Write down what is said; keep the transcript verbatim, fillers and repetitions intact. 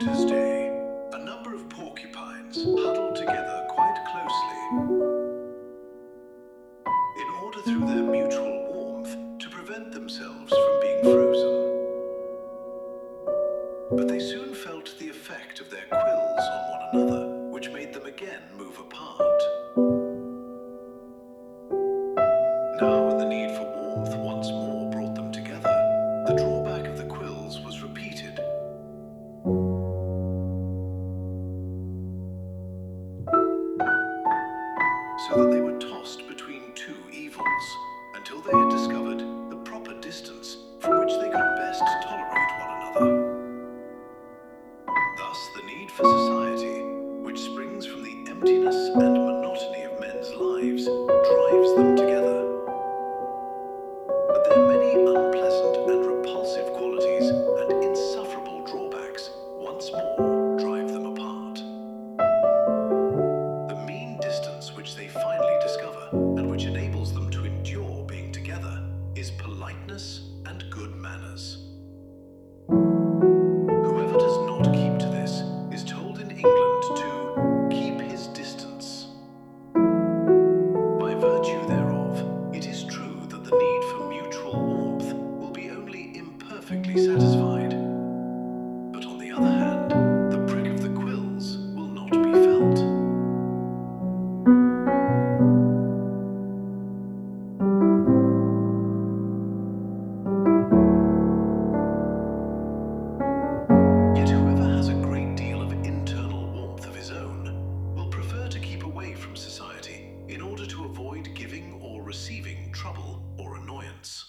winter's day, a number of porcupines huddled together quite closely in order, through their mutual warmth, to prevent themselves from being frozen. But they soon felt the effect of their quills on one another, which made them again move apart. Now, when the need for warmth once more brought them together, the drawback of the quills was repeated. So that they were tossed between two evils, until they had discovered the proper distance from which they could best tolerate one another. Thus, the need for society, which springs from the emptiness and monotony of men's lives, drives them together. But their many unpleasant and repulsive qualities and insufferable drawbacks once more drive them apart. The mean distance which they finally discover, and which enables them to endure being together, is politeness and good manners. Whoever does not keep to this is told in England to keep his distance. By virtue thereof, it is true that the need for mutual warmth will be only imperfectly satisfied. But on the other hand, the prick of the quills will not be felt. Yet whoever has a great deal of internal warmth of his own will prefer to keep away from society in order to avoid giving or receiving trouble or annoyance.